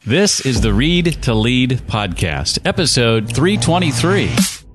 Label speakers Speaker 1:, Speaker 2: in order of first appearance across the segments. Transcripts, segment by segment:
Speaker 1: This is the Read to Lead podcast, episode 323.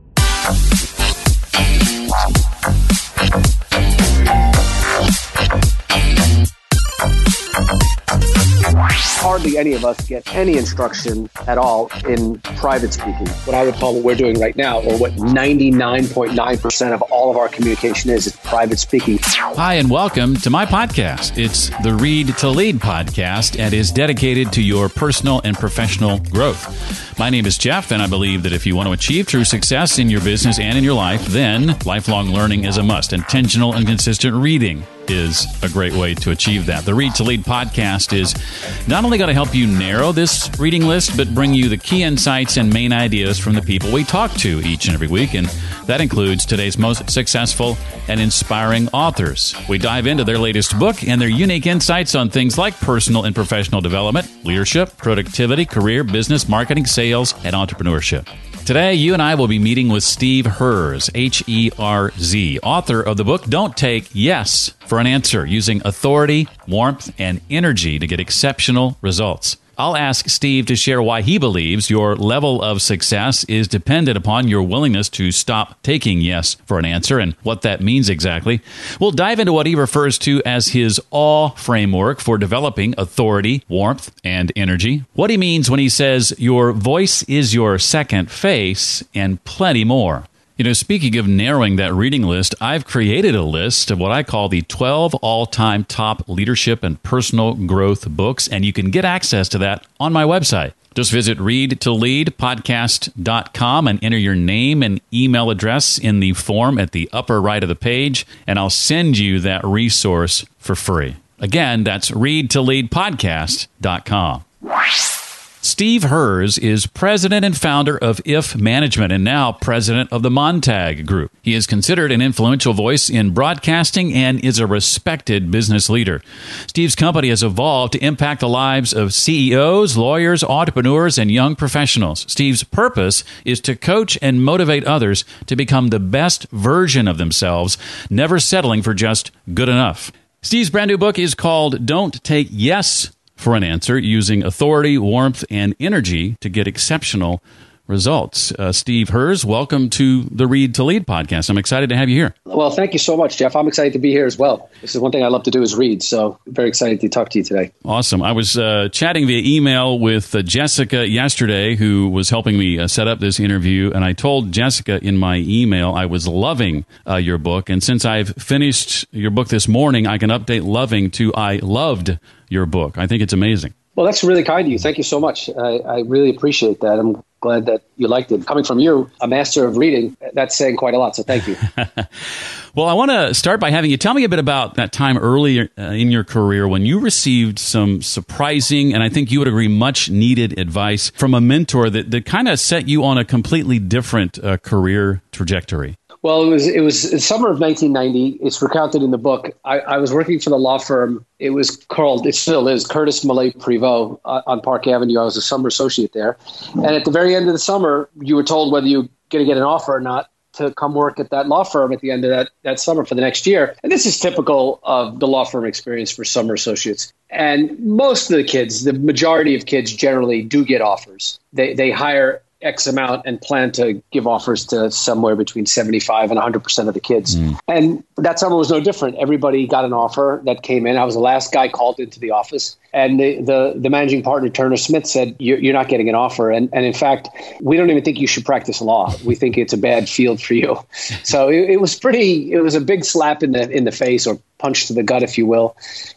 Speaker 2: Hardly any of us get any instruction at all in private speaking. What I would call what we're doing right now, or what 99.9% of all of our communication is private speaking.
Speaker 1: Hi, and welcome to my podcast. It's the Read to Lead podcast and is dedicated to your personal and professional growth. My name is Jeff, and I believe that if you want to achieve true success in your business and in your life, then lifelong learning is a must. Intentional and consistent reading is a great way to achieve that. The Read to Lead podcast is not only going to help you narrow this reading list, but bring you the key insights and main ideas from the people we talk to each and every week. And that includes today's most successful and inspiring authors. We dive into their latest book and their unique insights on things like personal and professional development, leadership, productivity, career, business, marketing, sales, and entrepreneurship. Today, you and I will be meeting with Steve Herz, H-E-R-Z, author of the book Don't Take Yes for an Answer, using authority, warmth, and energy to get exceptional results. I'll ask Steve to share why he believes your level of success is dependent upon your willingness to stop taking yes for an answer and what that means exactly. We'll dive into what he refers to as his AWE framework for developing authority, warmth, and energy, what he means when he says your voice is your second face, and plenty more. You know, speaking of narrowing that reading list, I've created a list of what I call the 12 all-time top leadership and personal growth books, and you can get access to that on my website. Just visit readtoleadpodcast.com and enter your name and email address in the form at the upper right of the page, and I'll send you that resource for free. Again, that's readtoleadpodcast.com. Steve Herz is president and founder of IF Management and now president of the Montag Group. He is considered an influential voice in broadcasting and is a respected business leader. Steve's company has evolved to impact the lives of CEOs, lawyers, entrepreneurs, and young professionals. Steve's purpose is to coach and motivate others to become the best version of themselves, never settling for just good enough. Steve's brand new book is called Don't Take Yes for an Answer, using authority, warmth, and energy to get exceptional results. Steve Herz, welcome to the Read to Lead podcast. I'm excited to have you here.
Speaker 2: Well, thank you so much, Jeff. I'm excited to be here as well. This is one thing I love to do is read, so very excited to talk to you today.
Speaker 1: Awesome. I was chatting via email with Jessica yesterday, who was helping me set up this interview, and I told Jessica in my email I was loving your book, and since I've finished your book this morning, I can update loving to I loved your book. I think it's amazing.
Speaker 2: Well, that's really kind of you. Thank you so much. I really appreciate that. I'm glad that you liked it. Coming from you, a master of reading, that's saying quite a lot, so thank you.
Speaker 1: Well, I want to start by having you tell me a bit about that time earlier in your career when you received some surprising, and I think you would agree, much needed advice from a mentor that kind of set you on a completely different career trajectory.
Speaker 2: Well, it was the summer of 1990. It's recounted in the book. I was working for the law firm. It was called, it still is, Curtis Millay Privot on Park Avenue. I was a summer associate there. And at the very end of the summer, you were told whether you were going to get an offer or not to come work at that law firm at the end of that summer for the next year. And this is typical of the law firm experience for summer associates. And most of the kids, the majority of kids generally do get offers. They hire X amount and plan to give offers to somewhere between 75 and 100% of the kids. And that summer was no different. Everybody got an offer that came in. I was the last guy called into the office. And the managing partner, Turner Smith, said, you're not getting an offer. And in fact, we don't even think you should practice law. We think it's a bad field for you. So it was a big slap in the face, or punch to the gut, if you will.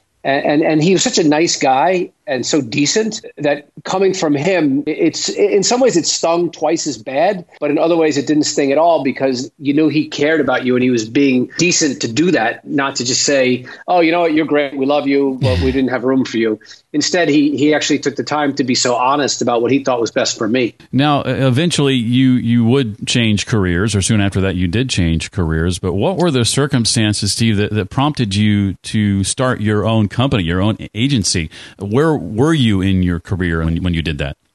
Speaker 2: And he was such a nice guy and so decent that coming from him, it's in some ways it stung twice as bad, but in other ways it didn't sting at all, because you knew he cared about you and he was being decent to do that, not to just say, oh, you know what, you're great, we love you, but we didn't have room for you. Instead, he actually took the time to be so honest about what he thought was best for me.
Speaker 1: Now, eventually you would change careers, or soon after that you did change careers, but what were the circumstances, Steve, that prompted you to start your own company, your own agency? Where were you in your career when you did that?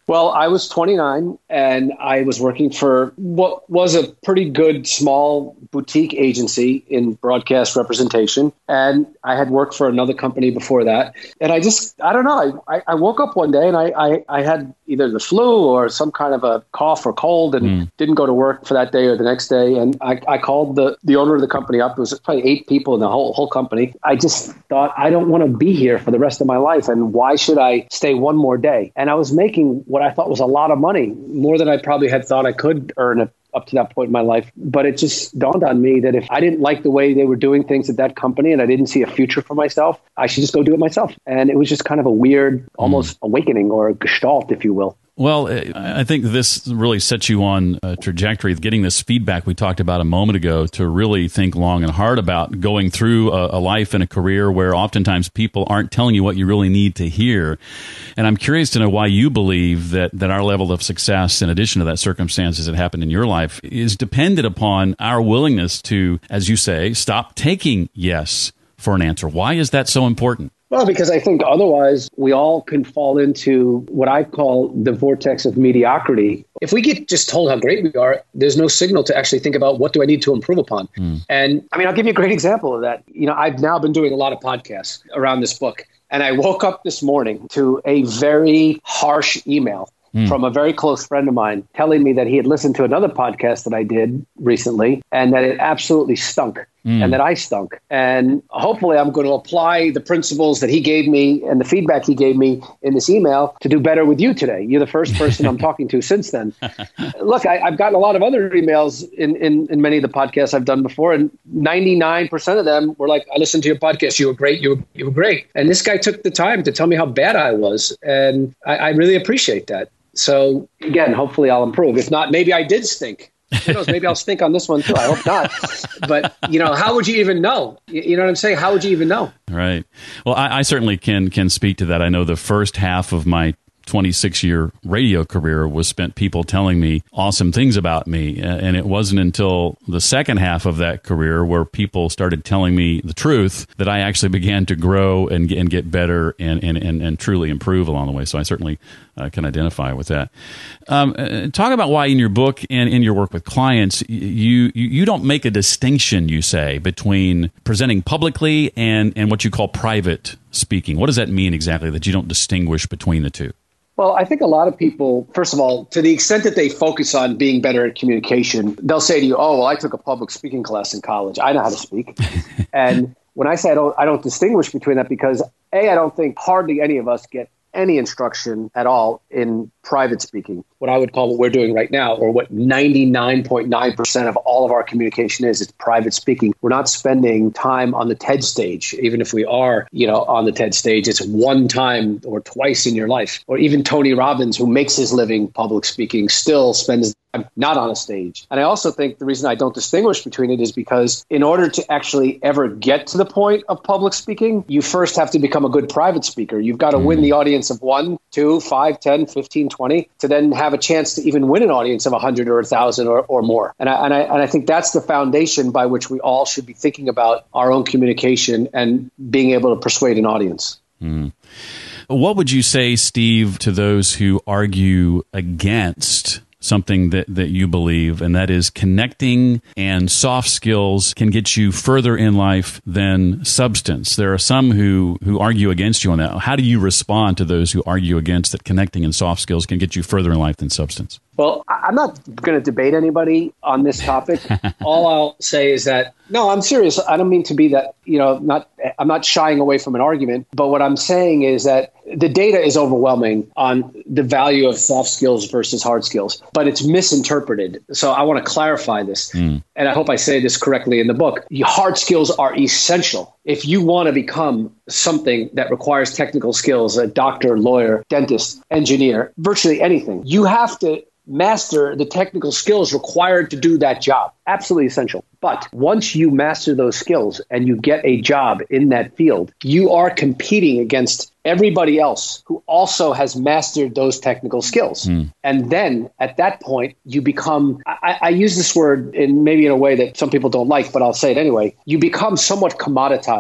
Speaker 2: Well, I was 29 and I was working for what was a pretty good small boutique agency in broadcast representation. And I had worked for another company before that. And I don't know. I woke up one day and I had either the flu or some kind of a cough or cold and didn't go to work for that day or the next day. And I called the owner of the company up. It was probably 8 people in the whole company. I just thought, I don't want to be here for the rest of my life. And why should I stay one more day? And I was making what I thought was a lot of money, more than I probably had thought I could earn up to that point in my life. But it just dawned on me that if I didn't like the way they were doing things at that company and I didn't see a future for myself, I should just go do it myself. And it was just kind of a weird, almost awakening or a gestalt, if you will.
Speaker 1: Well, I think this really sets you on a trajectory of getting this feedback we talked about a moment ago to really think long and hard about going through a life and a career where oftentimes people aren't telling you what you really need to hear. And I'm curious to know why you believe that our level of success, in addition to that circumstances that happened in your life, is dependent upon our willingness to, as you say, stop taking yes for an answer. Why is that so important?
Speaker 2: Well, because I think otherwise we all can fall into what I call the vortex of mediocrity. If we get just told how great we are, there's no signal to actually think about what do I need to improve upon. And I mean, I'll give you a great example of that. You know, I've now been doing a lot of podcasts around this book. And I woke up this morning to a very harsh email from a very close friend of mine telling me that he had listened to another podcast that I did recently and that it absolutely stunk and that I stunk. And hopefully I'm going to apply the principles that he gave me and the feedback he gave me in this email to do better with you today. You're the first person I'm talking to since then. Look, I've gotten a lot of other emails in many of the podcasts I've done before, and 99% of them were like, I listened to your podcast. You were great. You were great. And this guy took the time to tell me how bad I was. And I really appreciate that. So again, hopefully I'll improve. If not, maybe I did stink. Who knows? Maybe I'll stink on this one too. I hope not. But, you know, how would you even know? You know what I'm saying? How would you even know?
Speaker 1: Right. Well, I certainly can speak to that. I know the first half of my 26-year radio career was spent people telling me awesome things about me. And it wasn't until the second half of that career where people started telling me the truth that I actually began to grow and get better and truly improve along the way. So I certainly can identify with that. Talk about why in your book and in your work with clients, you don't make a distinction, you say, between presenting publicly and what you call private speaking. What does that mean exactly, that you don't distinguish between the two?
Speaker 2: Well, I think a lot of people, first of all, to the extent that they focus on being better at communication, they'll say to you, oh, well, I took a public speaking class in college. I know how to speak. And when I say I don't distinguish between that because, A, I don't think hardly any of us get any instruction at all in private speaking, what I would call what we're doing right now, or what 99.9% of all of our communication is private speaking. We're not spending time on the TED stage. Even if we are, on the TED stage, it's one time or twice in your life. Or even Tony Robbins, who makes his living public speaking, still spends time not on a stage. And I also think the reason I don't distinguish between it is because in order to actually ever get to the point of public speaking, you first have to become a good private speaker. You've got to win the audience of 1, 2, 5, 10, 15, 20 to then have a chance to even win an audience of 100 or 1,000 or more. And I think that's the foundation by which we all should be thinking about our own communication and being able to persuade an audience.
Speaker 1: What would you say, Steve, to those who argue against something that you believe, and that is connecting and soft skills can get you further in life than substance? There are some who argue against you on that. How do you respond to those who argue against that connecting and soft skills can get you further in life than substance?
Speaker 2: Well, I'm not going to debate anybody on this topic. All I'll say is that, no, I'm serious. I don't mean to be that, I'm not shying away from an argument. But what I'm saying is that the data is overwhelming on the value of soft skills versus hard skills, but it's misinterpreted. So I want to clarify this. And I hope I say this correctly in the book. Hard skills are essential. If you want to become something that requires technical skills, a doctor, lawyer, dentist, engineer, virtually anything, you have to master the technical skills required to do that job. Absolutely essential. But once you master those skills and you get a job in that field, you are competing against everybody else who also has mastered those technical skills. And then at that point, you become, I use this word in a way that some people don't like, but I'll say it anyway. You become somewhat commoditized.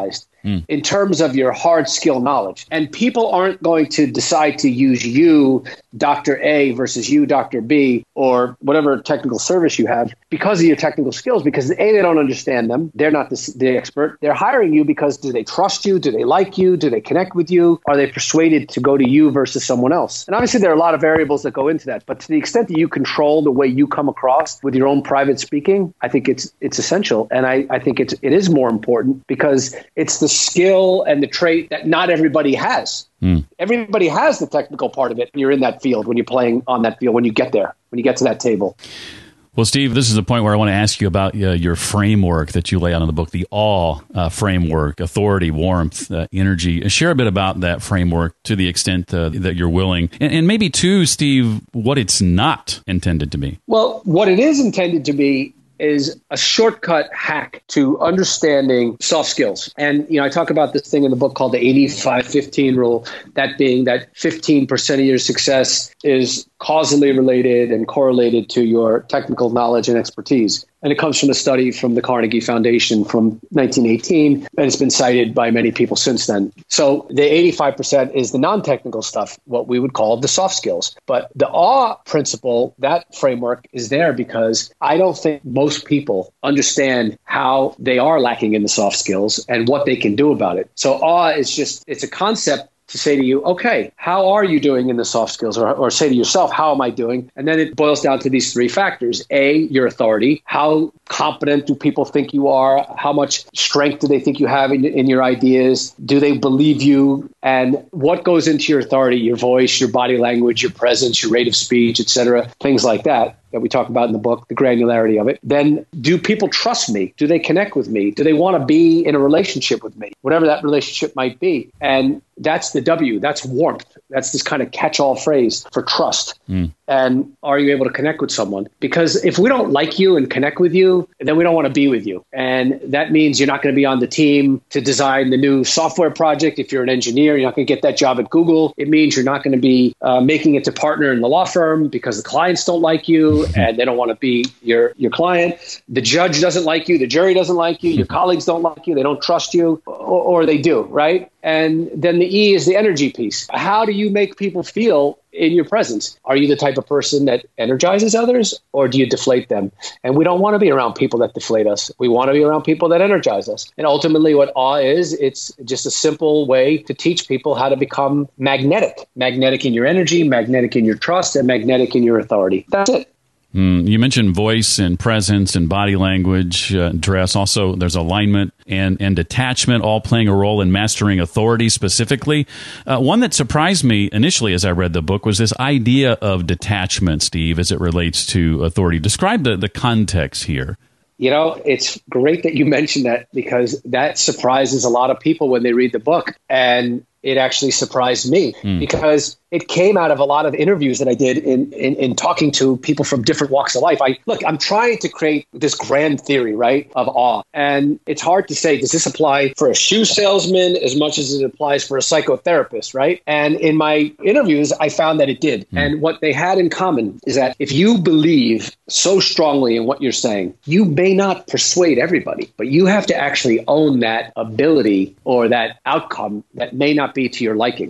Speaker 2: in terms of your hard skill knowledge. And people aren't going to decide to use you, Dr. A, versus you, Dr. B, or whatever technical service you have because of your technical skills, because A, they don't understand them. They're not the expert. They're hiring you because do they trust you? Do they like you? Do they connect with you? Are they persuaded to go to you versus someone else? And obviously there are a lot of variables that go into that. But to the extent that you control the way you come across with your own private speaking, I think it's essential. And I think it is more important because it's the skill and the trait that not everybody has. Everybody has the technical part of it when you're in that field, when you're playing on that field, when you get there, when you get to that table.
Speaker 1: Well, Steve, this is the point where I want to ask you about your framework that you lay out in the book, the AWE framework, authority, warmth, energy. Share a bit about that framework to the extent that you're willing. And maybe, too, Steve, what it's not intended to be.
Speaker 2: Well, what it is intended to be is a shortcut hack to understanding soft skills. And, I talk about this thing in the book called the 85-15 rule, that being that 15% of your success is causally related and correlated to your technical knowledge and expertise. And it comes from a study from the Carnegie Foundation from 1918, and it's been cited by many people since then. So the 85% is the non-technical stuff, what we would call the soft skills. But the AWE principle, that framework is there because I don't think most people understand how they are lacking in the soft skills and what they can do about it. So AWE is it's a concept to say to you, okay, how are you doing in the soft skills? Or say to yourself, how am I doing? And then it boils down to these three factors. A, your authority. How competent do people think you are? How much strength do they think you have in your ideas? Do they believe you? And what goes into your authority? Your voice, your body language, your presence, your rate of speech, et cetera, things like that we talk about in the book, the granularity of it. Then do people trust me? Do they connect with me? Do they want to be in a relationship with me? Whatever that relationship might be. And that's the W, that's warmth. That's this kind of catch-all phrase for trust. And are you able to connect with someone? Because if we don't like you and connect with you, then we don't want to be with you. And that means you're not going to be on the team to design the new software project. If you're an engineer, you're not going to get that job at Google. It means you're not going to be making it to partner in the law firm because the clients don't like you and they don't want to be your client. The judge doesn't like you. The jury doesn't like you. Your colleagues don't like you. They don't trust you, or they do, right? And then the E is the energy piece. How do you make people feel in your presence? Are you the type of person that energizes others, or do you deflate them? And we don't want to be around people that deflate us. We want to be around people that energize us. And ultimately what AWE is, it's just a simple way to teach people how to become magnetic in your energy, magnetic in your trust, and magnetic in your authority. That's it.
Speaker 1: You mentioned voice and presence and body language, dress. Also, there's alignment and detachment, all playing a role in mastering authority specifically. One that surprised me initially as I read the book was this idea of detachment, Steve, as it relates to authority. Describe the context here.
Speaker 2: It's great that you mentioned that because that surprises a lot of people when they read the book. And it actually surprised me because it came out of a lot of interviews that I did in talking to people from different walks of life. I'm trying to create this grand theory, right, of AWE. And it's hard to say, does this apply for a shoe salesman as much as it applies for a psychotherapist, right? And in my interviews, I found that it did. And what they had in common is that if you believe so strongly in what you're saying, you may not persuade everybody, but you have to actually own that ability or that outcome that may not be to your liking.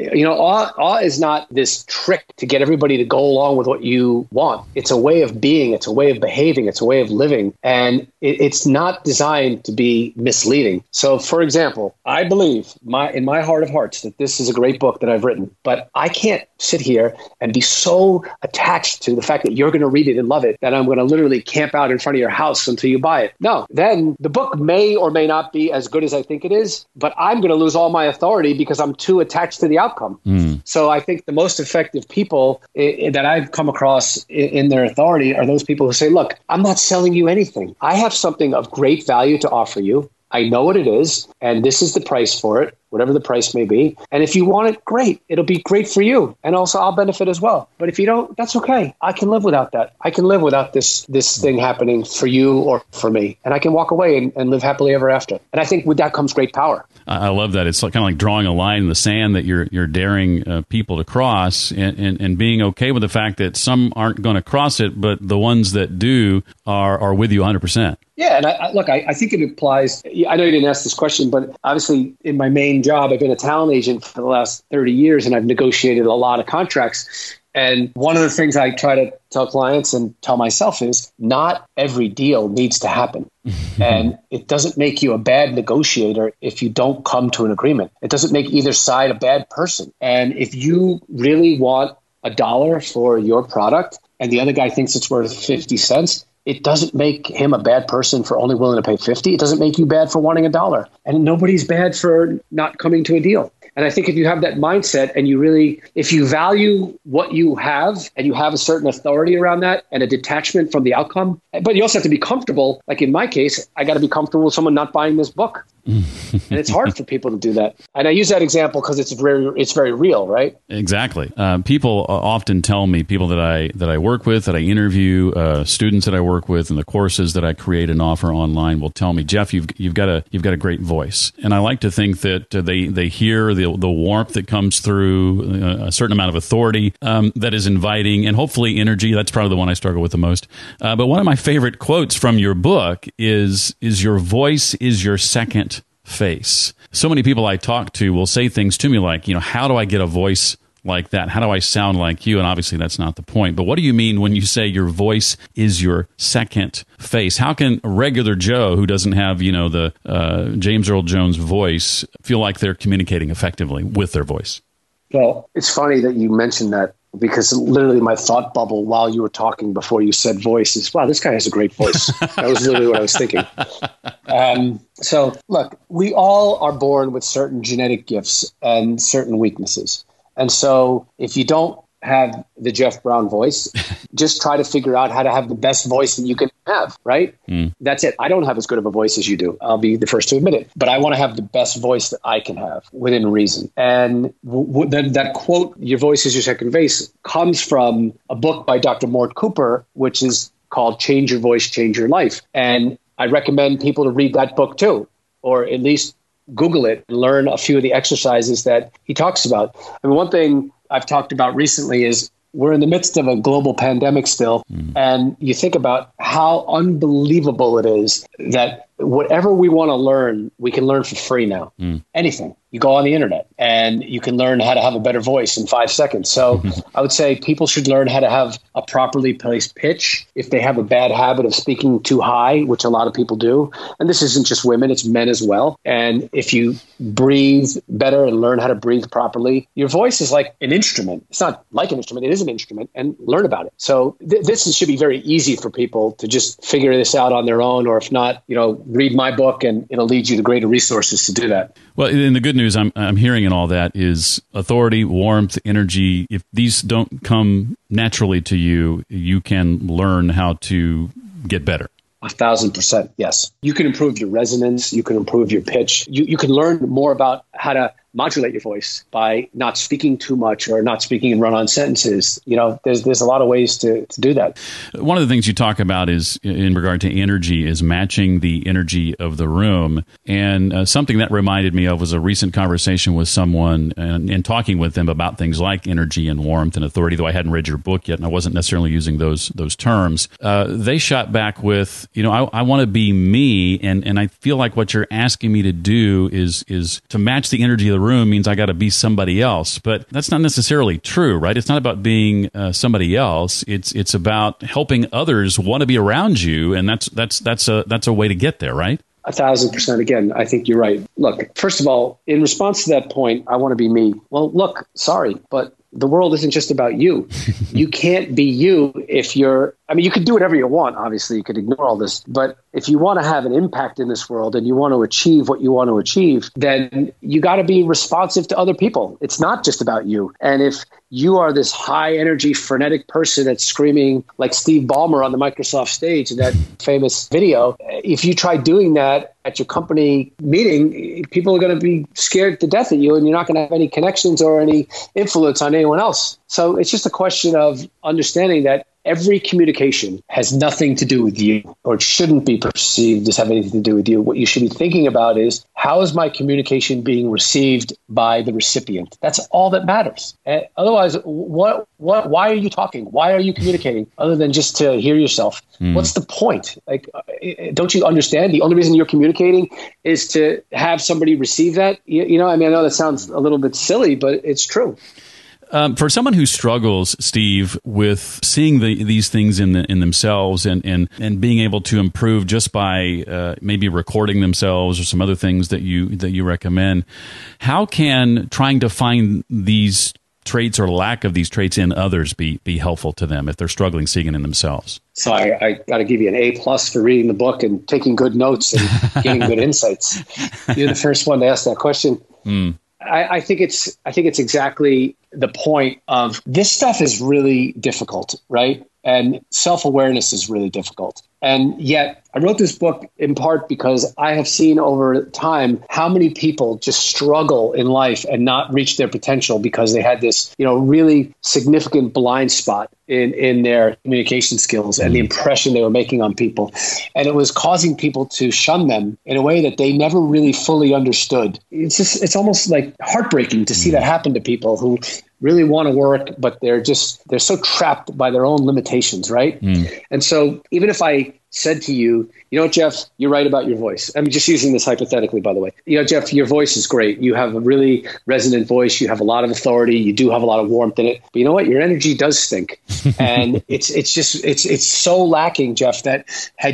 Speaker 2: AWE is not this trick to get everybody to go along with what you want. It's a way of being. It's a way of behaving. It's a way of living. And it's not designed to be misleading. So, for example, I believe in my heart of hearts that this is a great book that I've written, but I can't sit here and be so attached to the fact that you're going to read it and love it that I'm going to literally camp out in front of your house until you buy it. No, then the book may or may not be as good as I think it is, but I'm going to lose all my authority because I'm too attached to the outcome. So I think the most effective people that I've come across in their authority are those people who say, look, I'm not selling you anything. I have something of great value to offer you. I know what it is, and this is the price for it. whatever the price may be. And if you want it, great. It'll be great for you. And also I'll benefit as well. But if you don't, that's okay. I can live without that. I can live without this thing happening for you or for me. And I can walk away and live happily ever after. And I think with that comes great power.
Speaker 1: I love that. It's kind of like drawing a line in the sand that you're daring people to cross, and being okay with the fact that some aren't going to cross it, but the ones that do are with you 100%.
Speaker 2: Yeah, and I think it applies. I know you didn't ask this question, but obviously in my main job, I've been a talent agent for the last 30 years, and I've negotiated a lot of contracts. And one of the things I try to tell clients and tell myself is not every deal needs to happen. And it doesn't make you a bad negotiator if you don't come to an agreement. It doesn't make either side a bad person. And if you really want $1 for your product and the other guy thinks it's worth 50 cents, it doesn't make him a bad person for only willing to pay 50. It doesn't make you bad for wanting $1. And nobody's bad for not coming to a deal. And I think if you have that mindset and if you value what you have and you have a certain authority around that and a detachment from the outcome, but you also have to be comfortable. Like in my case, I got to be comfortable with someone not buying this book. And it's hard for people to do that. And I use that example because it's very real, right?
Speaker 1: Exactly. People often tell me, people that I work with, that I interview, students that I work with, and the courses that I create and offer online will tell me, Jeff, you've got a great voice. And I like to think that they hear the warmth that comes through, a certain amount of authority that is inviting, and hopefully energy. That's probably the one I struggle with the most. But one of my favorite quotes from your book is your voice is your second face. So many people I talk to will say things to me like, how do I get a voice like that? How do I sound like you? And obviously that's not the point. But what do you mean when you say your voice is your second face? How can a regular Joe who doesn't have, the James Earl Jones voice feel like they're communicating effectively with their voice?
Speaker 2: Well, it's funny that you mentioned that, because literally my thought bubble while you were talking before you said voice is, wow, this guy has a great voice. That was literally what I was thinking. So look, we all are born with certain genetic gifts and certain weaknesses. And so if you don't have the Jeff Brown voice, just try to figure out how to have the best voice that you can have, right? That's it. I don't have as good of a voice as you do. I'll be the first to admit it. But I want to have the best voice that I can have within reason. And that quote, your voice is your second face, comes from a book by Dr. Mort Cooper, which is called Change Your Voice, Change Your Life. And I recommend people to read that book too, or at least Google it and learn a few of the exercises that he talks about. I mean, one thing I've talked about recently is we're in the midst of a global pandemic still. And you think about how unbelievable it is that whatever we want to learn, we can learn for free now. Anything. You go on the internet and you can learn how to have a better voice in 5 seconds. So I would say people should learn how to have a properly placed pitch if they have a bad habit of speaking too high, which a lot of people do. And this isn't just women, it's men as well. And if you breathe better and learn how to breathe properly, your voice is like an instrument. It's not like an instrument, it is an instrument, and learn about it. So this should be very easy for people to just figure this out on their own, or if not, read my book and it'll lead you to greater resources to do that.
Speaker 1: Well, and the good news I'm hearing in all that is authority, warmth, energy. If these don't come naturally to you, you can learn how to get better.
Speaker 2: 1,000%. Yes. You can improve your resonance. You can improve your pitch. You can learn more about how to modulate your voice by not speaking too much or not speaking in run-on sentences. There's a lot of ways to do that.
Speaker 1: One of the things you talk about is in regard to energy is matching the energy of the room. And something that reminded me of was a recent conversation with someone and talking with them about things like energy and warmth and authority, though I hadn't read your book yet and I wasn't necessarily using those terms. They shot back with, I want to be me. And I feel like what you're asking me to do is to match the energy of the room means I got to be somebody else, but that's not necessarily true, right? It's not about being somebody else. It's about helping others want to be around you, and that's a way to get there, right?
Speaker 2: 1,000%. Again, I think you're right. Look, first of all, in response to that point, I want to be me. Well, look, sorry, but the world isn't just about you. You can't be you if you're I mean, you could do whatever you want. Obviously, you could ignore all this. But if you want to have an impact in this world and you want to achieve what you want to achieve, then you got to be responsive to other people. It's not just about you. And if you are this high energy, frenetic person that's screaming like Steve Ballmer on the Microsoft stage in that famous video, if you try doing that at your company meeting, people are going to be scared to death of you and you're not going to have any connections or any influence on anyone else. So it's just a question of understanding that every communication has nothing to do with you, or it shouldn't be perceived as having anything to do with you. What you should be thinking about is, how is my communication being received by the recipient? That's all that matters. Otherwise, why are you talking? Why are you communicating other than just to hear yourself? What's the point? Like, don't you understand? The only reason you're communicating is to have somebody receive that. You know, I mean, I know that sounds a little bit silly, but it's true.
Speaker 1: For someone who struggles, Steve, with seeing these things in themselves and being able to improve just by maybe recording themselves or some other things that you recommend, how can trying to find these traits or lack of these traits in others be helpful to them if they're struggling seeing it in themselves?
Speaker 2: So I got to give you an A+ for reading the book and taking good notes and getting good insights. You're the first one to ask that question. I think it's exactly the point of this stuff is really difficult, right? And self-awareness is really difficult. And yet I wrote this book in part because I have seen over time how many people just struggle in life and not reach their potential because they had this, really significant blind spot in their communication skills and the impression they were making on people. And it was causing people to shun them in a way that they never really fully understood. It's almost like heartbreaking to see that happen to people who really want to work, but they're so trapped by their own limitations, right? And so even if I said to you, Jeff, you're right about your voice. I'm just using this hypothetically, by the way. Jeff, your voice is great. You have a really resonant voice. You have a lot of authority. You do have a lot of warmth in it. But you know what? Your energy does stink. And it's so lacking, Jeff, that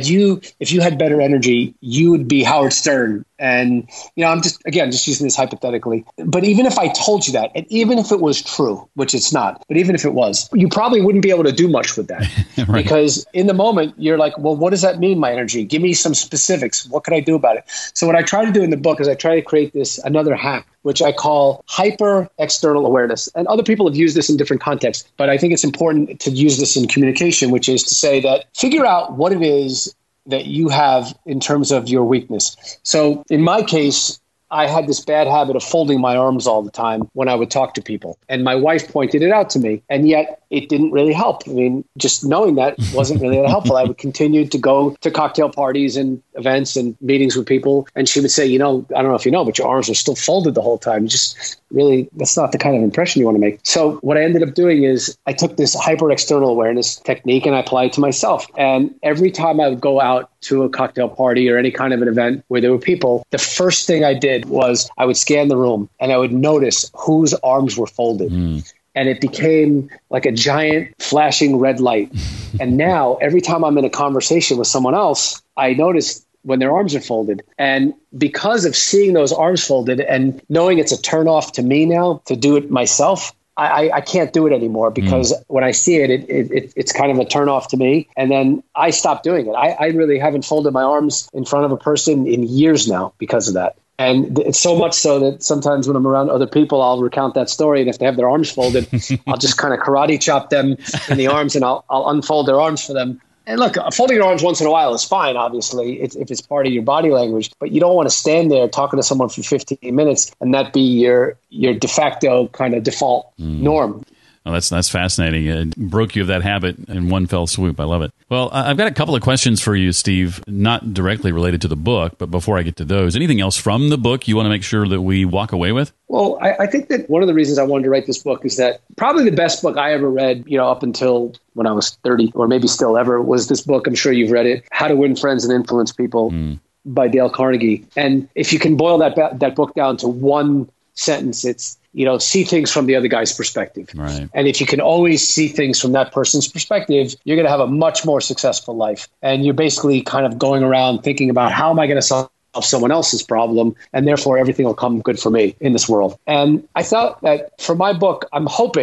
Speaker 2: if you had better energy, you would be Howard Stern. And, I'm just using this hypothetically. But even if I told you that, and even if it was true, which it's not, but even if it was, you probably wouldn't be able to do much with that. Right. Because in the moment, you're like, well, what does that mean, my energy? Give me some specifics. What can I do about it? So what I try to do in the book is I try to create another hack, which I call hyper external awareness. And other people have used this in different contexts, but I think it's important to use this in communication, which is to say that figure out what it is that you have in terms of your weakness. So in my case, I had this bad habit of folding my arms all the time when I would talk to people. And my wife pointed it out to me. And yet it didn't really help. I mean, just knowing that wasn't really that helpful. I would continue to go to cocktail parties and events and meetings with people. And she would say, I don't know if you know, but your arms are still folded the whole time. Just really, that's not the kind of impression you want to make. So what I ended up doing is I took this hyper external awareness technique and I applied it to myself. And every time I would go out to a cocktail party or any kind of an event where there were people, the first thing I did was I would scan the room and I would notice whose arms were folded. And it became like a giant flashing red light. And now every time I'm in a conversation with someone else, I notice when their arms are folded. And because of seeing those arms folded and knowing it's a turnoff to me now to do it myself, I can't do it anymore because when I see it, it's kind of a turnoff to me. And then I stop doing it. I really haven't folded my arms in front of a person in years now because of that. And it's so much so that sometimes when I'm around other people, I'll recount that story. And if they have their arms folded, I'll just kind of karate chop them in the arms and I'll unfold their arms for them. And look, folding your arms once in a while is fine, obviously, if it's part of your body language. But you don't want to stand there talking to someone for 15 minutes and that be your de facto kind of default norm.
Speaker 1: Oh, that's fascinating. It broke you of that habit in one fell swoop. I love it. Well, I've got a couple of questions for you, Steve, not directly related to the book, but before I get to those, anything else from the book you want to make sure that we walk away with?
Speaker 2: Well, I think that one of the reasons I wanted to write this book is that probably the best book I ever read, up until when I was 30 or maybe still ever, was this book. I'm sure you've read it, How to Win Friends and Influence People by Dale Carnegie. And if you can boil that book down to one sentence, it's, see things from the other guy's perspective.
Speaker 1: Right.
Speaker 2: And if you can always see things from that person's perspective, you're going to have a much more successful life. And you're basically kind of going around thinking about how am I going to solve someone else's problem, and therefore everything will come good for me in this world. And I thought that for my book, I'm hoping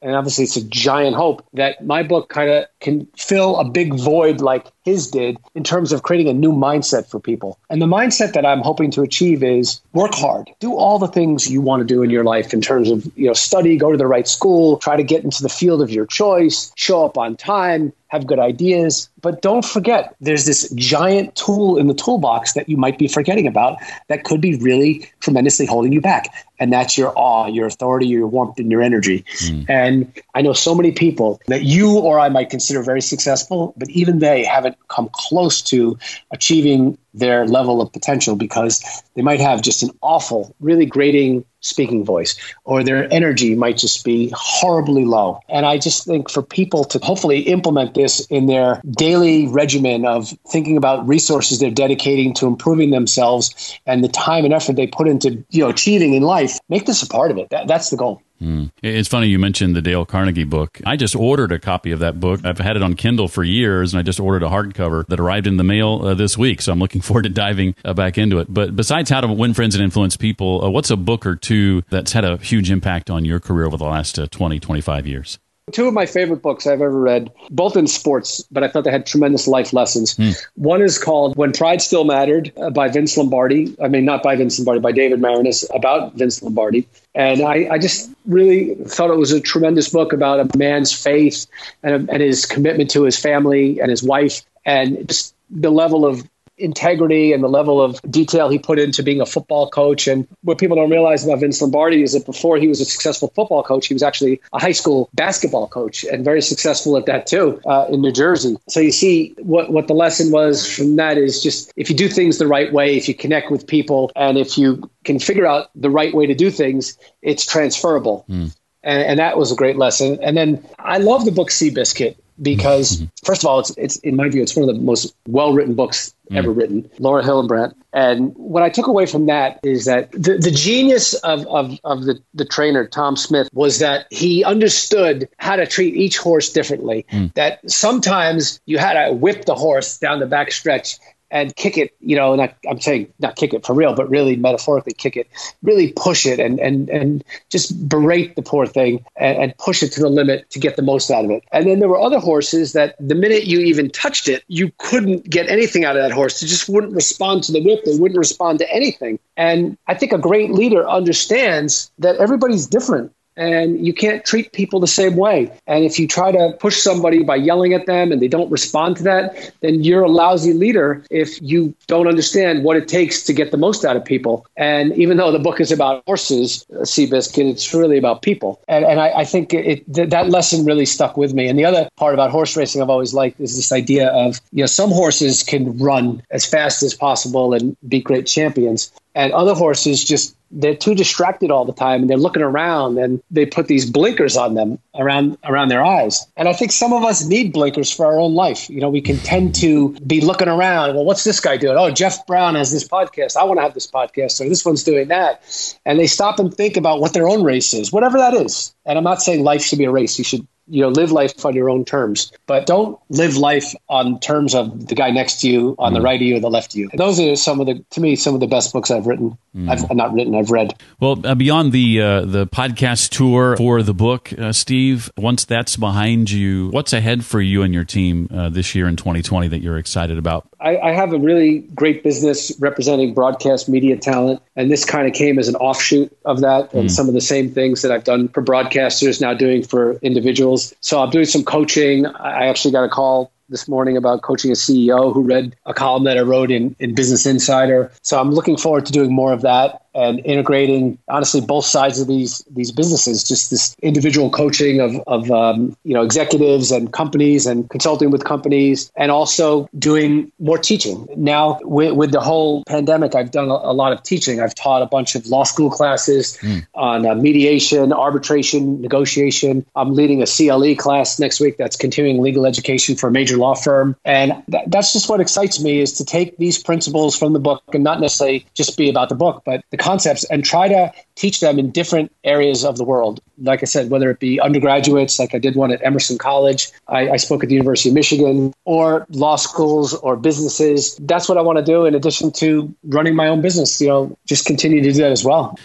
Speaker 2: and obviously it's a giant hope, that my book kind of can fill a big void like his did in terms of creating a new mindset for people. And the mindset that I'm hoping to achieve is work hard, do all the things you want to do in your life in terms of, study, go to the right school, try to get into the field of your choice, show up on time, have good ideas. But don't forget, there's this giant tool in the toolbox that you might be forgetting about that could be really tremendously holding you back. And that's your awe, your authority, your warmth, and your energy. And I know so many people that you or I might consider very successful, but even they haven't come close to achieving their level of potential because they might have just an awful, really grating speaking voice, or their energy might just be horribly low. And I just think for people to hopefully implement this in their daily regimen of thinking about resources they're dedicating to improving themselves and the time and effort they put into achieving in life, make this a part of it. That's the goal.
Speaker 1: It's funny you mentioned the Dale Carnegie book. I just ordered a copy of that book. I've had it on Kindle for years, and I just ordered a hardcover that arrived in the mail this week. So I'm looking forward to diving back into it. But besides How to Win Friends and Influence People, what's a book or two that's had a huge impact on your career over the last 20, 25 years?
Speaker 2: Two of my favorite books I've ever read, both in sports, but I thought they had tremendous life lessons. One is called When Pride Still Mattered by Vince Lombardi. I mean, not by Vince Lombardi, by David Marinus, about Vince Lombardi. And I just really thought it was a tremendous book about a man's faith and his commitment to his family and his wife, and just the level of integrity and the level of detail he put into being a football coach. And what people don't realize about Vince Lombardi is that before he was a successful football coach, he was actually a high school basketball coach, and very successful at that too, in New Jersey. So you see what the lesson was from that is just, if you do things the right way, if you connect with people, and if you can figure out the right way to do things, it's transferable. And that was a great lesson. And then I love the book Seabiscuit, because first of all, it's in my view, it's one of the most well-written books ever written, Laura Hillenbrand. And what I took away from that is that the genius of the trainer, Tom Smith, was that he understood how to treat each horse differently. That sometimes you had to whip the horse down the back stretch and kick it, I'm saying not kick it for real, but really metaphorically kick it, really push it and just berate the poor thing and push it to the limit to get the most out of it. And then there were other horses that the minute you even touched it, you couldn't get anything out of that horse. They just wouldn't respond to the whip. They wouldn't respond to anything. And I think a great leader understands that everybody's different. And you can't treat people the same way. And if you try to push somebody by yelling at them and they don't respond to that, then you're a lousy leader if you don't understand what it takes to get the most out of people. And even though the book is about horses, Seabiscuit, it's really about people. And I think that lesson really stuck with me. And the other part about horse racing I've always liked is this idea of, some horses can run as fast as possible and be great champions. And other horses they're too distracted all the time, and they're looking around, and they put these blinkers on them around their eyes. And I think some of us need blinkers for our own life. We can tend to be looking around. Well, what's this guy doing? Oh, Jeff Brown has this podcast. I want to have this podcast. So this one's doing that. And they stop and think about what their own race is, whatever that is. And I'm not saying life should be a race. You should live life on your own terms, but don't live life on terms of the guy next to you, on the right of you or the left of you. Those are some of the best books I've written. I've read.
Speaker 1: Well, beyond the podcast tour for the book, Steve, once that's behind you, what's ahead for you and your team this year in 2020 that you're excited about?
Speaker 2: I have a really great business representing broadcast media talent, and this kind of came as an offshoot of that, and some of the same things that I've done for broadcasters now doing for individuals. So I'm doing some coaching. I actually got a call this morning about coaching a CEO who read a column that I wrote in Business Insider. So I'm looking forward to doing more of that and integrating, honestly, both sides of these businesses, just this individual coaching of executives and companies and consulting with companies, and also doing more teaching. Now, with the whole pandemic, I've done a lot of teaching. I've taught a bunch of law school classes on mediation, arbitration, negotiation. I'm leading a CLE class next week that's continuing legal education for a major law firm. And that's just what excites me, is to take these principles from the book and not necessarily just be about the book, but the concepts, and try to teach them in different areas of the world. Like I said, whether it be undergraduates, like I did one at Emerson College, I spoke at the University of Michigan, or law schools or businesses. That's what I want to do in addition to running my own business, just continue to do that as well.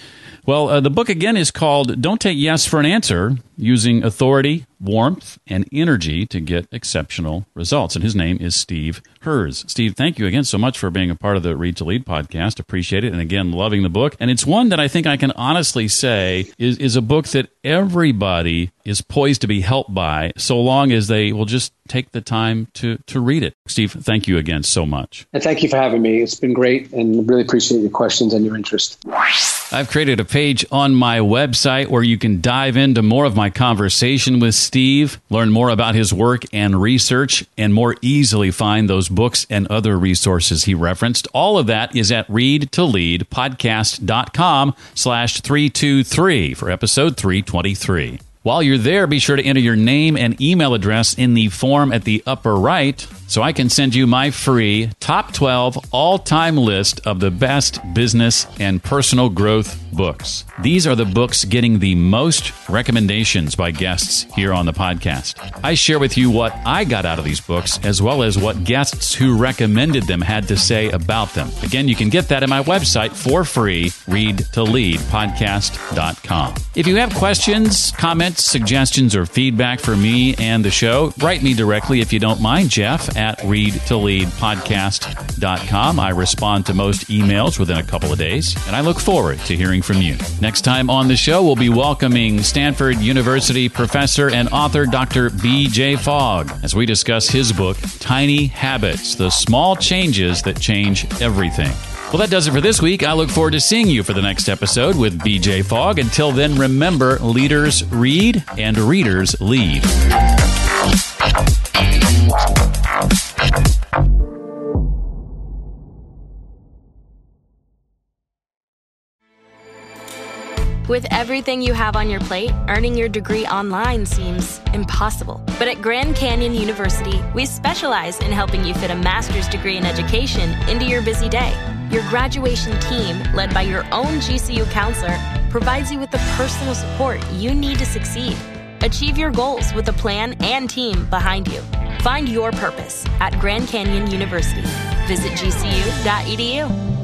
Speaker 1: Well, the book again is called Don't Take Yes for an Answer, Using Authority, Warmth, and Energy to Get Exceptional Results. And his name is Steve Herz. Steve, thank you again so much for being a part of the Read to Lead podcast. Appreciate it. And again, loving the book. And it's one that I think I can honestly say is a book that everybody is poised to be helped by, so long as they will just take the time to read it. Steve, thank you again so much.
Speaker 2: And thank you for having me. It's been great, and really appreciate your questions and your interest.
Speaker 1: I've created a page on my website where you can dive into more of my conversation with Steve, learn more about his work and research, and more easily find those books and other resources he referenced. All of that is at readtoleadpodcast.com/323 for episode 323. While you're there, be sure to enter your name and email address in the form at the upper right so I can send you my free top 12 all-time list of the best business and personal growth books. These are the books getting the most recommendations by guests here on the podcast. I share with you what I got out of these books, as well as what guests who recommended them had to say about them. Again, you can get that at my website for free, readtoleadpodcast.com. If you have questions, comments, suggestions, or feedback for me and the show, write me directly if you don't mind, Jeff, at readtoleadpodcast.com. I respond to most emails within a couple of days, and I look forward to hearing from you. Next time on the show, we'll be welcoming Stanford University professor and author Dr. B.J. Fogg as we discuss his book, Tiny Habits, the Small Changes That Change Everything. Well, that does it for this week. I look forward to seeing you for the next episode with B.J. Fogg. Until then, remember, leaders read and readers lead.
Speaker 3: With everything you have on your plate, earning your degree online seems impossible. But at Grand Canyon University, we specialize in helping you fit a master's degree in education into your busy day. Your graduation team, led by your own GCU counselor, provides you with the personal support you need to succeed. Achieve your goals with a plan and team behind you. Find your purpose at Grand Canyon University. Visit gcu.edu.